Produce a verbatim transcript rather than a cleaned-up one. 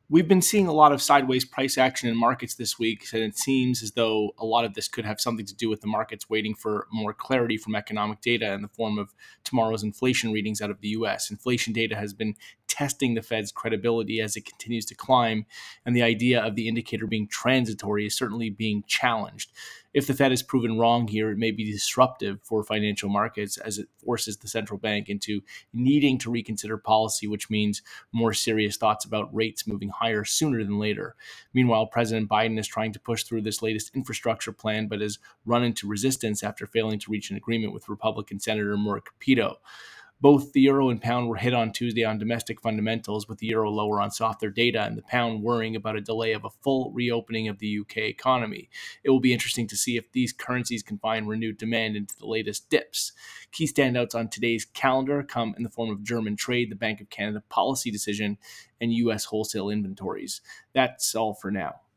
We've been seeing a lot of sideways price action in markets this week, and it seems as though a lot of this could have something to do with the markets waiting for more clarity from economic data in the form of tomorrow's inflation readings out of the U S. Inflation data has been testing the Fed's credibility as it continues to climb, and the idea of the indicator being transitory is certainly being challenged. If the Fed is proven wrong here, it may be disruptive for financial markets as it forces the central bank into needing to reconsider policy, which means more serious thoughts about rates moving higher sooner than later. Meanwhile, President Biden is trying to push through this latest infrastructure plan, but has run into resistance after failing to reach an agreement with Republican Senator Maura Capito. Both the euro and pound were hit on Tuesday on domestic fundamentals, with the euro lower on softer data and the pound worrying about a delay of a full reopening of the U K economy. It will be interesting to see if these currencies can find renewed demand into the latest dips. Key standouts on today's calendar come in the form of German trade, the Bank of Canada policy decision, and U S wholesale inventories. That's all for now.